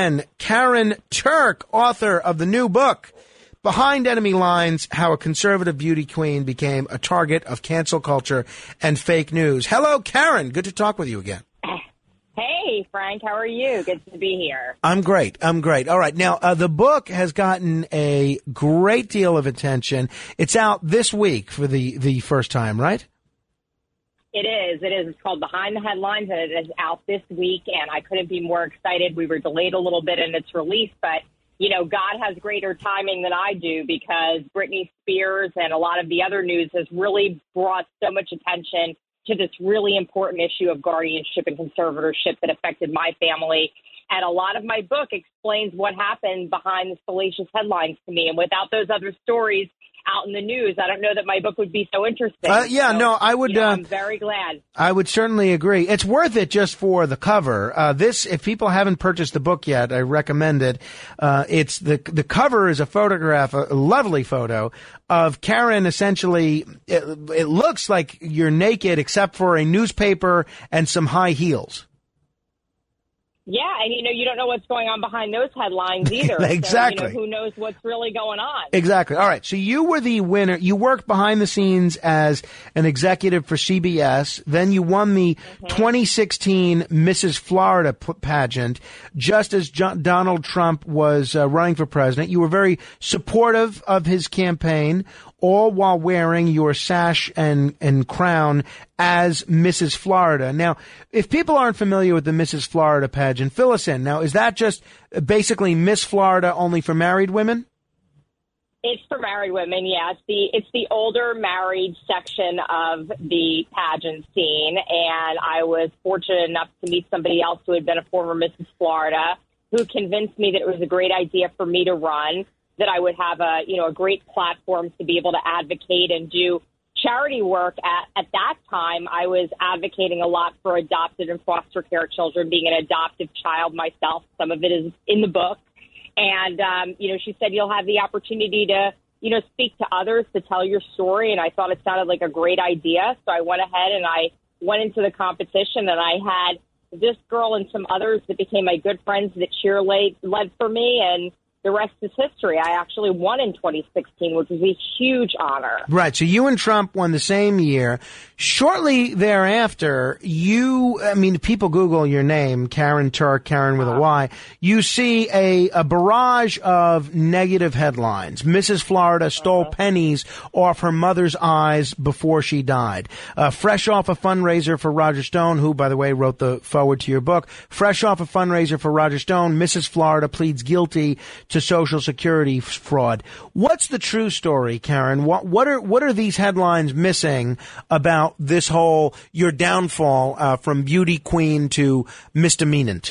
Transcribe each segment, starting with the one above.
Karen Turk, author of the new book, Behind Enemy Lines, How a Conservative Beauty Queen Became a Target of Cancel Culture and Fake News. Hello, Karen. Good to talk with you again. Hey, Frank. How are you? Good to be here. I'm great. All right. Now, the book has gotten a great deal of attention. It's out this week for the first time, right? It is. It's called Behind the Headlines, and it is out this week, and I couldn't be more excited. We were delayed a little bit in its release, but you know, God has greater timing than I do, because Britney Spears and a lot of the other news has really brought so much attention to this really important issue of guardianship and conservatorship that affected my family. And a lot of my book explains what happened behind the salacious headlines to me. And without those other stories out in the news, I don't know that my book would be so interesting. I would. I'm very glad. I would certainly agree. It's worth it just for the cover. If people haven't purchased the book yet, I recommend it. It's the cover is a photograph, a lovely photo of Karen. Essentially, it looks like you're naked except for a newspaper and some high heels. Yeah, and you don't know what's going on behind those headlines either. Exactly. So, who knows what's really going on? Exactly. All right. So you were the winner. You worked behind the scenes as an executive for CBS. Then you won the 2016 Mrs. Florida pageant just as Donald Trump was running for president. You were very supportive of his campaign, all while wearing your sash and crown as Mrs. Florida. Now, if people aren't familiar with the Mrs. Florida pageant, fill us in. Now, is that just basically Miss Florida only for married women? It's for married women, yeah. It's the older married section of the pageant scene, and I was fortunate enough to meet somebody else who had been a former Mrs. Florida, who convinced me that it was a great idea for me to run, that I would have a great platform to be able to advocate and do charity work. At that time, I was advocating a lot for adopted and foster care children, being an adoptive child myself. Some of it is in the book. And, she said, you'll have the opportunity to, speak to others, to tell your story. And I thought it sounded like a great idea. So I went ahead and I went into the competition, and I had this girl and some others that became my good friends that led for me. And the rest is history. I actually won in 2016, which was a huge honor. Right. So you and Trump won the same year. Shortly thereafter, people Google your name, Karen Turk, Karen with a Y. You see a barrage of negative headlines. Mrs. Florida stole pennies off her mother's eyes before she died. Fresh off a fundraiser for Roger Stone, who, by the way, wrote the foreword to your book. Fresh off a fundraiser for Roger Stone, Mrs. Florida pleads guilty to Social Security fraud. What's the true story, Karen? What are these headlines missing about this whole your downfall from beauty queen to misdemeanant?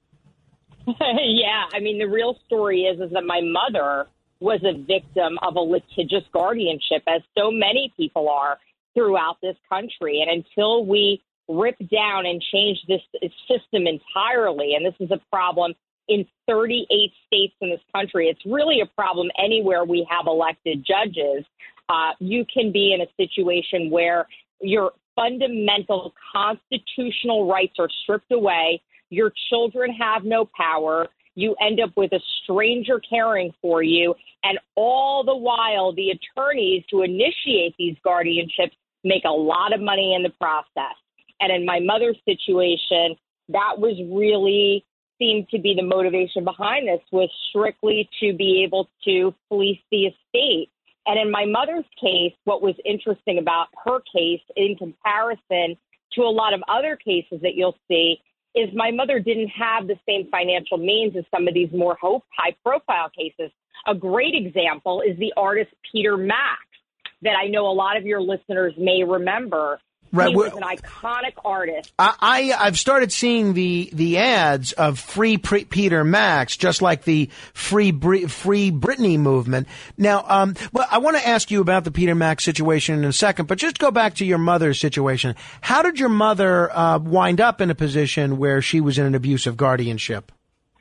Yeah, the real story is that my mother was a victim of a litigious guardianship, as so many people are throughout this country. And until we rip down and change this system entirely, and this is a problem in 38 states in this country. It's really a problem anywhere we have elected judges. You can be in a situation where your fundamental constitutional rights are stripped away. Your children have no power. You end up with a stranger caring for you. And all the while, the attorneys who initiate these guardianships make a lot of money in the process. And in my mother's situation, that was really seemed to be the motivation behind this, was strictly to be able to police the estate. And in my mother's case, what was interesting about her case in comparison to a lot of other cases that you'll see is my mother didn't have the same financial means as some of these more high-profile cases. A great example is the artist Peter Max, that I know a lot of your listeners may remember. Right. He was an iconic artist. I've started seeing the ads of Free Peter Max, just like the Free Britney movement. Now, I want to ask you about the Peter Max situation in a second, but just go back to your mother's situation. How did your mother wind up in a position where she was in an abusive guardianship?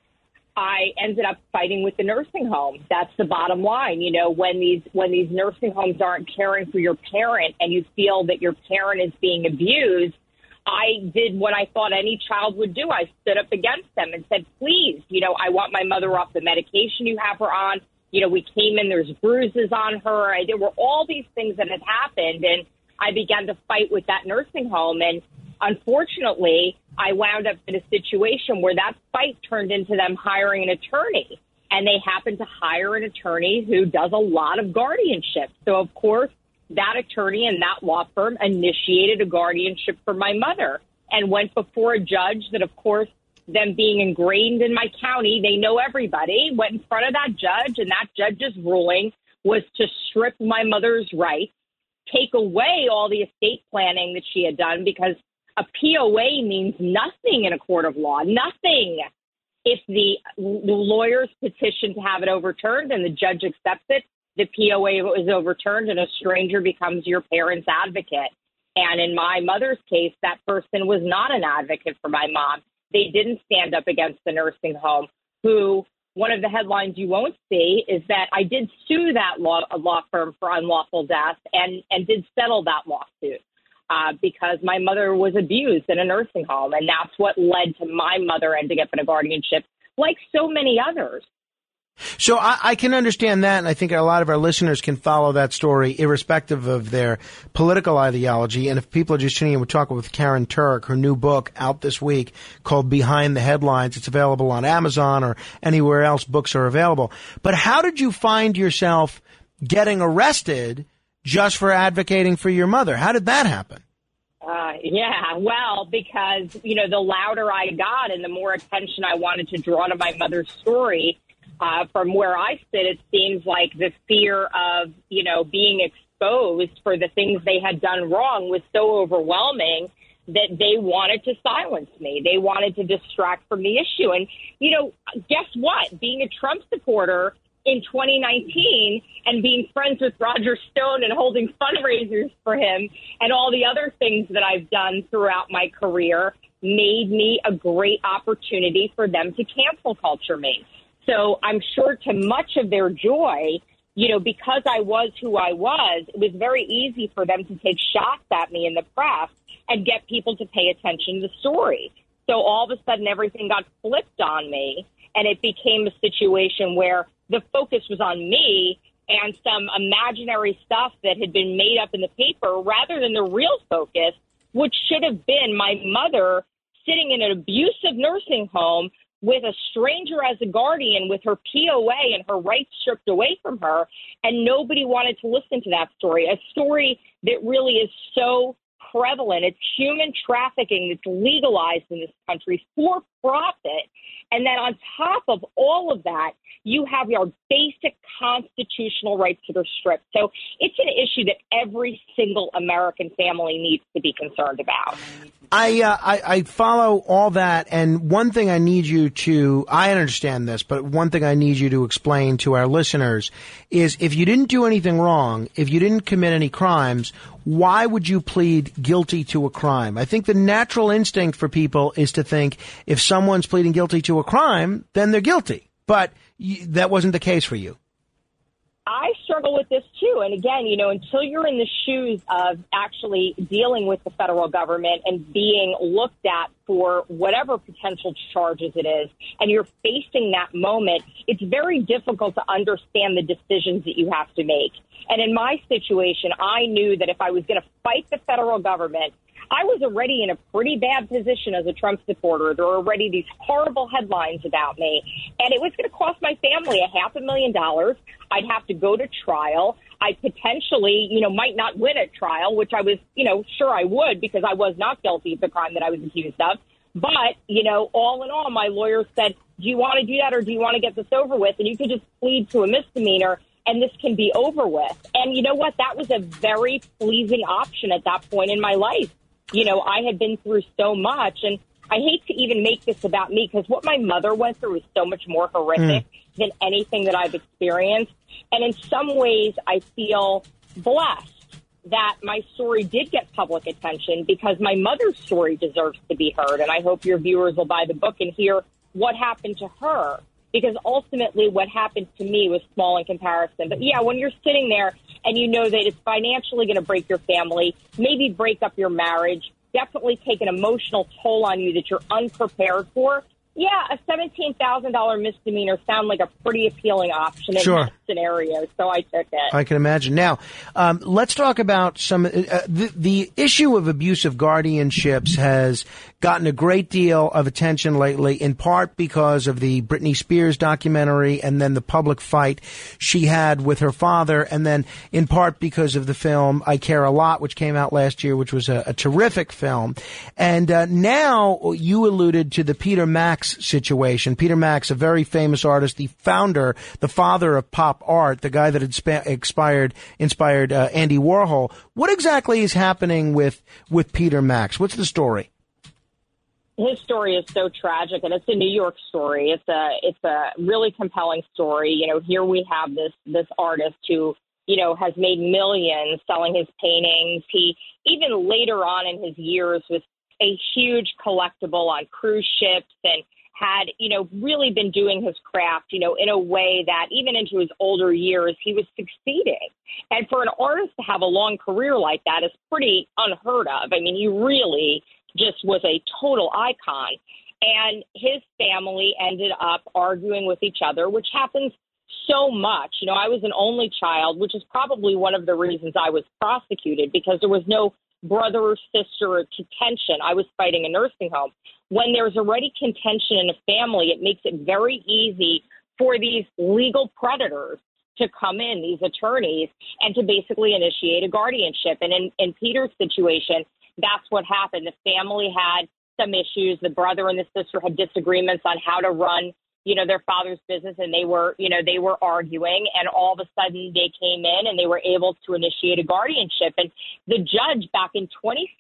I ended up fighting with the nursing home. That's the bottom line. When these nursing homes aren't caring for your parent and you feel that your parent is being abused, I did what I thought any child would do. I stood up against them and said, please, I want my mother off the medication you have her on. We came in, there's bruises on her. There were all these things that had happened, and I began to fight with that nursing home. And unfortunately, I wound up in a situation where that fight turned into them hiring an attorney. And they happened to hire an attorney who does a lot of guardianship. So, of course, that attorney and that law firm initiated a guardianship for my mother and went before a judge that, of course, them being ingrained in my county, they know everybody, went in front of that judge, and that judge's ruling was to strip my mother's rights, take away all the estate planning that she had done, because a POA means nothing in a court of law, nothing. If the lawyers petition to have it overturned and the judge accepts it, the POA is overturned and a stranger becomes your parent's advocate. And in my mother's case, that person was not an advocate for my mom. They didn't stand up against the nursing home, who one of the headlines you won't see is that I did sue that law firm for unlawful death and did settle that lawsuit because my mother was abused in a nursing home. And that's what led to my mother ending up in a guardianship, like so many others. So I can understand that, and I think a lot of our listeners can follow that story irrespective of their political ideology. And if people are just tuning in, we're talking with Karen Turk, her new book out this week called Behind the Headlines. It's available on Amazon or anywhere else books are available. But how did you find yourself getting arrested just for advocating for your mother? How did that happen? Because, the louder I got and the more attention I wanted to draw to my mother's story, from where I sit, it seems like the fear of, being exposed for the things they had done wrong was so overwhelming that they wanted to silence me. They wanted to distract from the issue. And, guess what? Being a Trump supporter in 2019 and being friends with Roger Stone and holding fundraisers for him and all the other things that I've done throughout my career made me a great opportunity for them to cancel culture me. So I'm sure to much of their joy, because I was who I was, it was very easy for them to take shots at me in the press and get people to pay attention to the story. So all of a sudden, everything got flipped on me, and it became a situation where the focus was on me and some imaginary stuff that had been made up in the paper rather than the real focus, which should have been my mother sitting in an abusive nursing home with a stranger as a guardian, with her POA and her rights stripped away from her, and nobody wanted to listen to that story, a story that really is so prevalent. It's human trafficking that's legalized in this country for profit. And then on top of all of that, you have your basic constitutional rights that are stripped. So it's an issue that every single American family needs to be concerned about. I follow all that, and one thing I need you to, I understand this, but one thing I need you to explain to our listeners is if you didn't do anything wrong, if you didn't commit any crimes, why would you plead guilty to a crime? I think the natural instinct for people is to think if someone's pleading guilty to a crime, then they're guilty. But that wasn't the case for you. I struggle with this, too. And again, until you're in the shoes of actually dealing with the federal government and being looked at for whatever potential charges it is, and you're facing that moment, it's very difficult to understand the decisions that you have to make. And in my situation, I knew that if I was going to fight the federal government, I was already in a pretty bad position as a Trump supporter. There were already these horrible headlines about me, and it was going to cost my family $500,000. I'd have to go to trial. I potentially, might not win at trial, which I was, sure I would because I was not guilty of the crime that I was accused of. But, all in all, my lawyer said, do you want to do that or do you want to get this over with? And you could just plead to a misdemeanor and this can be over with. And you know what? That was a very pleasing option at that point in my life. I had been through so much, and I hate to even make this about me because what my mother went through is so much more horrific than anything that I've experienced. And in some ways, I feel blessed that my story did get public attention because my mother's story deserves to be heard. And I hope your viewers will buy the book and hear what happened to her, because ultimately what happened to me was small in comparison. But yeah, when you're sitting there and you know that it's financially going to break your family, maybe break up your marriage, definitely take an emotional toll on you that you're unprepared for, yeah, a $17,000 misdemeanor sound like a pretty appealing option in that scenario, so I took it. I can imagine. Now, let's talk about some the issue of abusive guardianships has gotten a great deal of attention lately, in part because of the Britney Spears documentary and then the public fight she had with her father, and then in part because of the film I Care a Lot, which came out last year, which was a terrific film. And now you alluded to the Peter Max situation. Peter Max, a very famous artist, the father of pop art, the guy that inspired Andy Warhol. What exactly is happening with Peter Max? What's the story? His story is so tragic, and it's a New York story. It's a really compelling story. You know, here we have this artist who, you know, has made millions selling his paintings. He, even later on in his years, was a huge collectible on cruise ships and had, you know, really been doing his craft, you know, in a way that even into his older years, he was succeeding. And for an artist to have a long career like that is pretty unheard of. I mean, he really just was a total icon. And his family ended up arguing with each other, which happens so much. You know, I was an only child, which is probably one of the reasons I was prosecuted, because there was no brother or sister or contention. I was fighting a nursing home. When there's already contention in a family, it makes it very easy for these legal predators to come in, these attorneys, and to basically initiate a guardianship. And in Peter's situation, that's what happened. The family had some issues. The brother and the sister had disagreements on how to run, you know, their father's business, and they were arguing, and all of a sudden they came in and they were able to initiate a guardianship. And the judge back in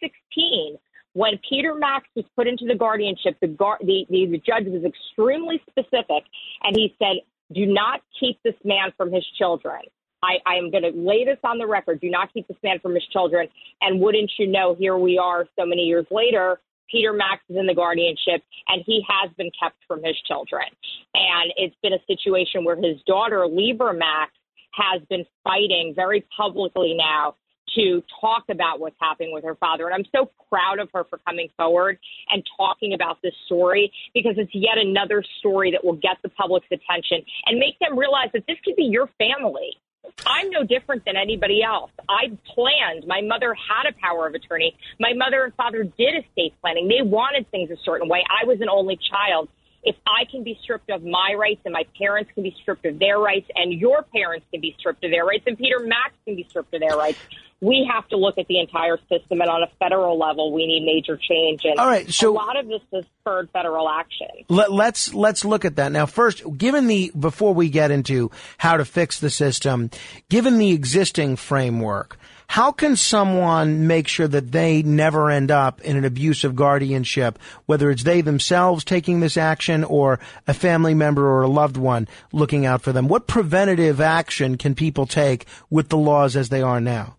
2016, when Peter Max was put into the guardianship, the judge was extremely specific, and he said, do not keep this man from his children. I am going to lay this on the record. Do not keep this man from his children. And wouldn't you know, here we are so many years later, Peter Max is in the guardianship, and he has been kept from his children. And it's been a situation where his daughter, Libra Max, has been fighting very publicly now to talk about what's happening with her father. And I'm so proud of her for coming forward and talking about this story, because it's yet another story that will get the public's attention and make them realize that this could be your family. I'm no different than anybody else. I planned. My mother had a power of attorney. My mother and father did estate planning. They wanted things a certain way. I was an only child. If I can be stripped of my rights, and my parents can be stripped of their rights, and your parents can be stripped of their rights, and Peter Max can be stripped of their rights, we have to look at the entire system. And on a federal level, we need major change. And all right, so a lot of this has spurred federal action. Let's look at that. Now, first, before we get into how to fix the system, given the existing framework, how can someone make sure that they never end up in an abusive guardianship, whether it's they themselves taking this action or a family member or a loved one looking out for them? What preventative action can people take with the laws as they are now?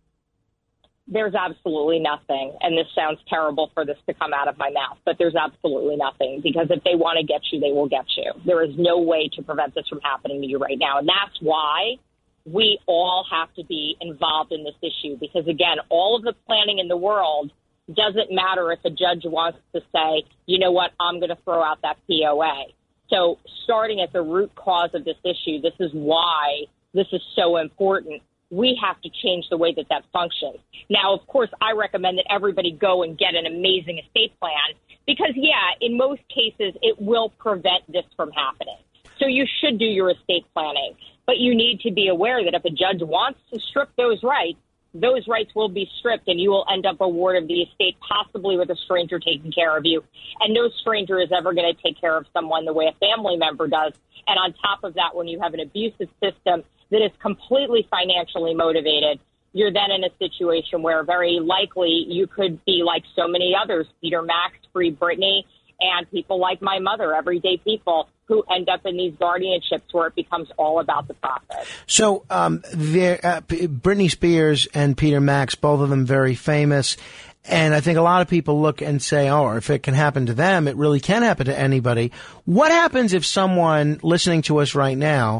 There's absolutely nothing, and this sounds terrible for this to come out of my mouth, but there's absolutely nothing, because if they want to get you, they will get you. There is no way to prevent this from happening to you right now, and that's why we all have to be involved in this issue, because, again, all of the planning in the world doesn't matter if a judge wants to say, you know what, I'm going to throw out that POA. So starting at the root cause of this issue, this is why this is so important. We have to change the way that functions. Now, of course, I recommend that everybody go and get an amazing estate plan, because, yeah, in most cases, it will prevent this from happening. So you should do your estate planning. But you need to be aware that if a judge wants to strip those rights will be stripped, and you will end up awarded the estate, possibly with a stranger taking care of you. And no stranger is ever going to take care of someone the way a family member does. And on top of that, when you have an abusive system that is completely financially motivated, you're then in a situation where very likely you could be like so many others, Peter Max, Free Britney, and people like my mother, everyday people who end up in these guardianships where it becomes all about the profit. So Britney Spears and Peter Max, both of them very famous. And I think a lot of people look and say, oh, if it can happen to them, it really can happen to anybody. What happens if someone listening to us right now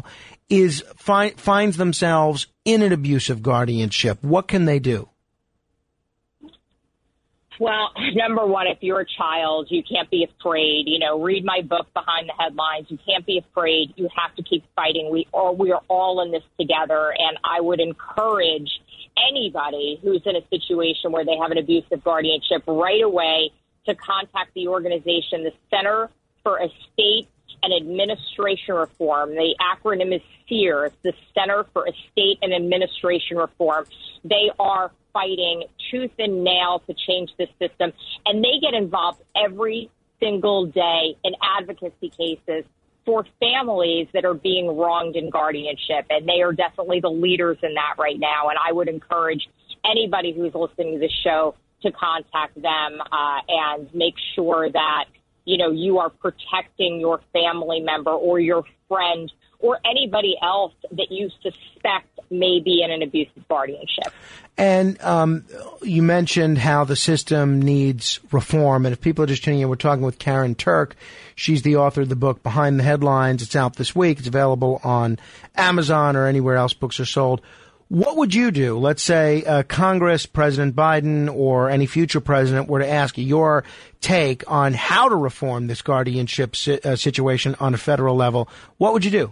finds themselves in an abusive guardianship? What can they do? Well, number one, if you're a child, you can't be afraid. Read my book, Behind the Headlines. You can't be afraid. You have to keep fighting. We are all in this together. And I would encourage anybody who's in a situation where they have an abusive guardianship right away to contact the organization, the Center for Estate and Administration Reform. The acronym is CEAR. It's the Center for Estate and Administration Reform. They are fighting tooth and nail to change this system, and they get involved every single day in advocacy cases for families that are being wronged in guardianship, and they are definitely the leaders in that right now. And I would encourage anybody who's listening to this show to contact them and make sure that you are protecting your family member or your friend or anybody else that you suspect may be in an abusive guardianship. And you mentioned how the system needs reform. And if people are just tuning in, we're talking with Karen Turk. She's the author of the book Behind the Headlines. It's out this week. It's available on Amazon or anywhere else books are sold. What would you do? Let's say Congress, President Biden, or any future president were to ask you your take on how to reform this guardianship situation on a federal level. What would you do?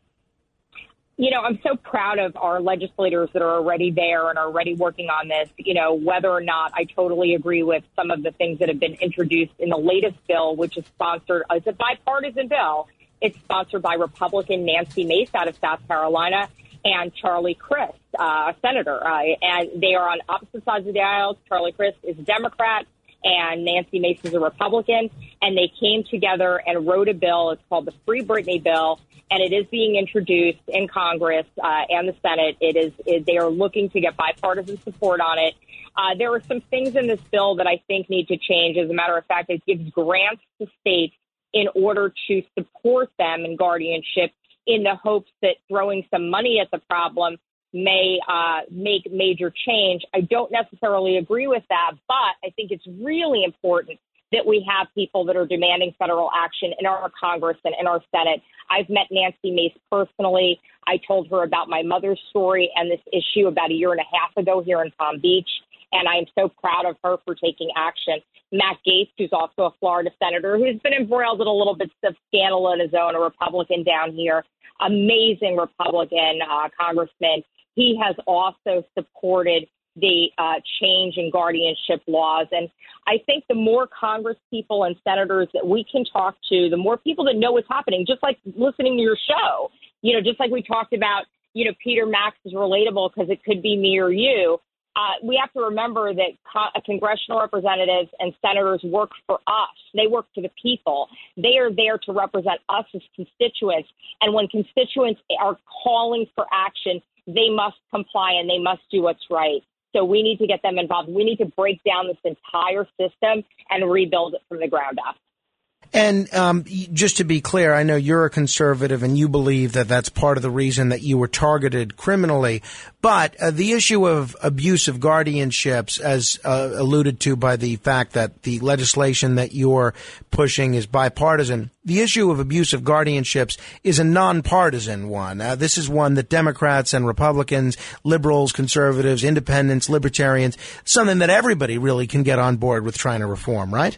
I'm so proud of our legislators that are already there and are already working on this. Whether or not I totally agree with some of the things that have been introduced in the latest bill, which is sponsored as a bipartisan bill. It's sponsored by Republican Nancy Mace out of South Carolina and Charlie Crist, a senator. And they are on opposite sides of the aisle. Charlie Crist is a Democrat and Nancy Mace is a Republican. And they came together and wrote a bill. It's called the Free Britney Bill. And it is being introduced in Congress and the Senate. They are looking to get bipartisan support on it. There are some things in this bill that I think need to change. As a matter of fact, it gives grants to states in order to support them in guardianship in the hopes that throwing some money at the problem may make major change. I don't necessarily agree with that, but I think it's really important that we have people that are demanding federal action in our Congress and in our Senate. I've met Nancy Mace personally. I told her about my mother's story and this issue about a year and a half ago here in Palm Beach, and I am so proud of her for taking action. Matt Gaetz, who's also a Florida senator, who's been embroiled in a little bit of scandal on his own, a Republican down here, amazing Republican congressman. He has also supported the change in guardianship laws. And I think the more Congress people and senators that we can talk to, the more people that know what's happening, just like listening to your show, just like we talked about, Peter Max is relatable because it could be me or you. We have to remember that congressional representatives and senators work for us. They work for the people. They are there to represent us as constituents. And when constituents are calling for action, they must comply and they must do what's right. So we need to get them involved. We need to break down this entire system and rebuild it from the ground up. And just to be clear, I know you're a conservative and you believe that that's part of the reason that you were targeted criminally. But the issue of abusive guardianships, as alluded to by the fact that the legislation that you're pushing is bipartisan, the issue of abusive guardianships is a nonpartisan one. This is one that Democrats and Republicans, liberals, conservatives, independents, libertarians, something that everybody really can get on board with trying to reform, right?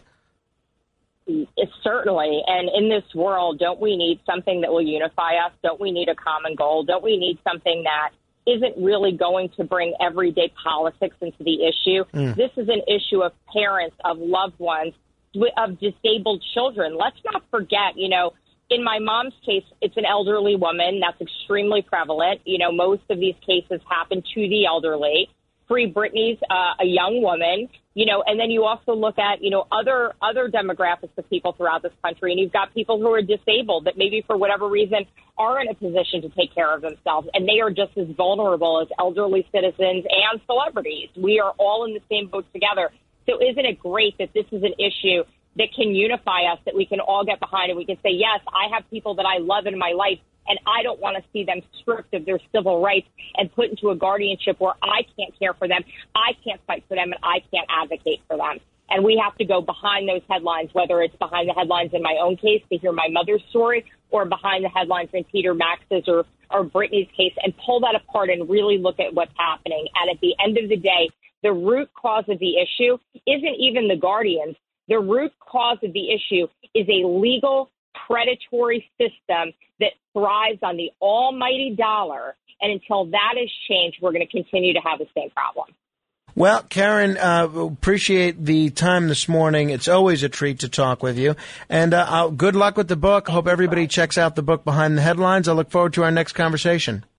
Certainly. And in this world, don't we need something that will unify us? Don't we need a common goal? Don't we need something that isn't really going to bring everyday politics into the issue? This is an issue of parents, of loved ones, of disabled children. Let's not forget, in my mom's case, it's an elderly woman. That's extremely prevalent. Most of these cases happen to the elderly. Free Britney's a young woman, and then you also look at, other demographics of people throughout this country. And you've got people who are disabled that maybe for whatever reason are in a position to take care of themselves. And they are just as vulnerable as elderly citizens and celebrities. We are all in the same boat together. So isn't it great that this is an issue that can unify us, that we can all get behind and we can say, yes, I have people that I love in my life, and I don't want to see them stripped of their civil rights and put into a guardianship where I can't care for them, I can't fight for them, and I can't advocate for them. And we have to go behind those headlines, whether it's behind the headlines in my own case to hear my mother's story or behind the headlines in Peter Max's or Britney's case, and pull that apart and really look at what's happening. And at the end of the day, the root cause of the issue isn't even the guardians. The root cause of the issue is a legal, predatory system that thrives on the almighty dollar. And until that is changed, we're going to continue to have the same problem. Well, Karen, appreciate the time this morning. It's always a treat to talk with you. And good luck with the book. Hope everybody checks out the book Behind the Headlines. I look forward to our next conversation.